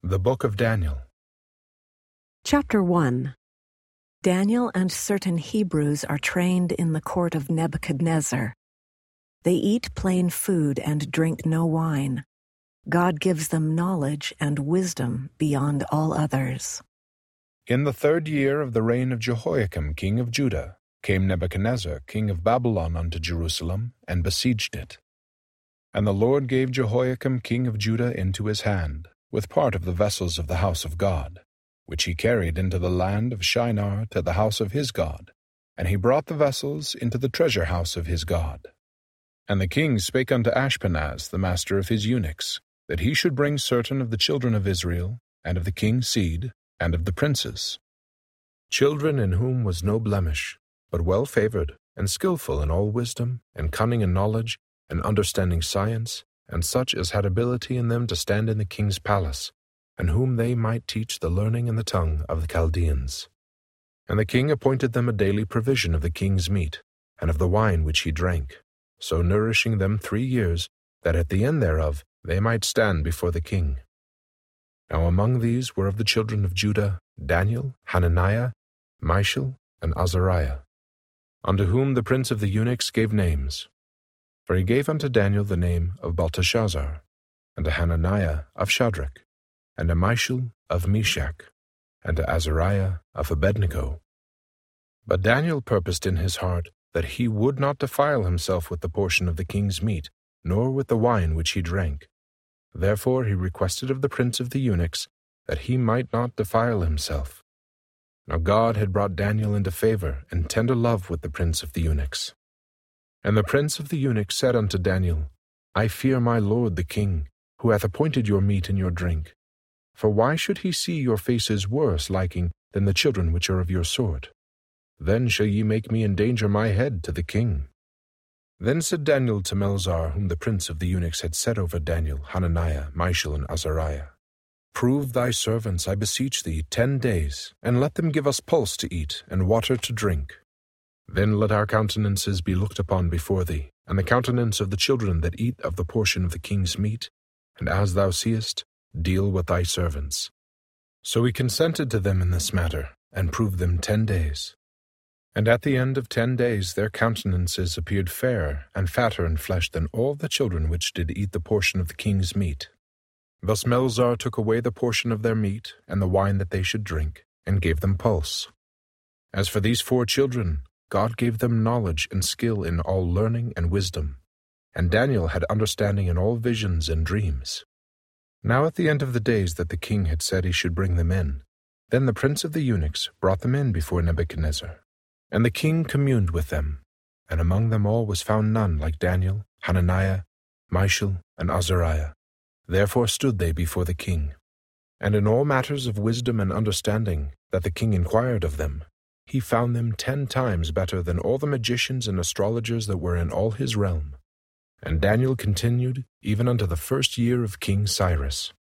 The Book of Daniel. Chapter 1. Daniel and certain Hebrews are trained in the court of Nebuchadnezzar. They eat plain food and drink no wine. God gives them knowledge and wisdom beyond all others. In the 3rd year of the reign of Jehoiakim king of Judah came Nebuchadnezzar king of Babylon unto Jerusalem, and besieged it. And the Lord gave Jehoiakim king of Judah into his hand, with part of the vessels of the house of God, which he carried into the land of Shinar to the house of his God, and he brought the vessels into the treasure house of his God. And the king spake unto Ashpenaz, the master of his eunuchs, that he should bring certain of the children of Israel, and of the king's seed, and of the princes, children in whom was no blemish, but well favored, and skillful in all wisdom, and cunning in knowledge, and understanding science, and such as had ability in them to stand in the king's palace, and whom they might teach the learning and the tongue of the Chaldeans. And the king appointed them a daily provision of the king's meat, and of the wine which he drank, so nourishing them 3 years, that at the end thereof they might stand before the king. Now among these were of the children of Judah Daniel, Hananiah, Mishael, and Azariah, unto whom the prince of the eunuchs gave names. For he gave unto Daniel the name of Belteshazzar, and to Hananiah of Shadrach, and to Mishael of Meshach, and to Azariah of Abednego. But Daniel purposed in his heart that he would not defile himself with the portion of the king's meat, nor with the wine which he drank. Therefore he requested of the prince of the eunuchs that he might not defile himself. Now God had brought Daniel into favor and tender love with the prince of the eunuchs. And the prince of the eunuchs said unto Daniel, I fear my lord the king, who hath appointed your meat and your drink. For why should he see your faces worse liking than the children which are of your sort? Then shall ye make me endanger my head to the king. Then said Daniel to Melzar, whom the prince of the eunuchs had set over Daniel, Hananiah, Mishael, and Azariah, Prove thy servants, I beseech thee, 10 days, and let them give us pulse to eat, and water to drink. Then let our countenances be looked upon before thee, and the countenance of the children that eat of the portion of the king's meat, and as thou seest, deal with thy servants. So he consented to them in this matter, and proved them 10 days. And at the end of 10 days their countenances appeared fairer and fatter in flesh than all the children which did eat the portion of the king's meat. Thus Melzar took away the portion of their meat, and the wine that they should drink, and gave them pulse. As for these 4 children, God gave them knowledge and skill in all learning and wisdom, and Daniel had understanding in all visions and dreams. Now at the end of the days that the king had said he should bring them in, then the prince of the eunuchs brought them in before Nebuchadnezzar. And the king communed with them, and among them all was found none like Daniel, Hananiah, Mishael, and Azariah. Therefore stood they before the king. And in all matters of wisdom and understanding that the king inquired of them, he found them 10 times better than all the magicians and astrologers that were in all his realm. And Daniel continued even unto the 1st year of King Cyrus.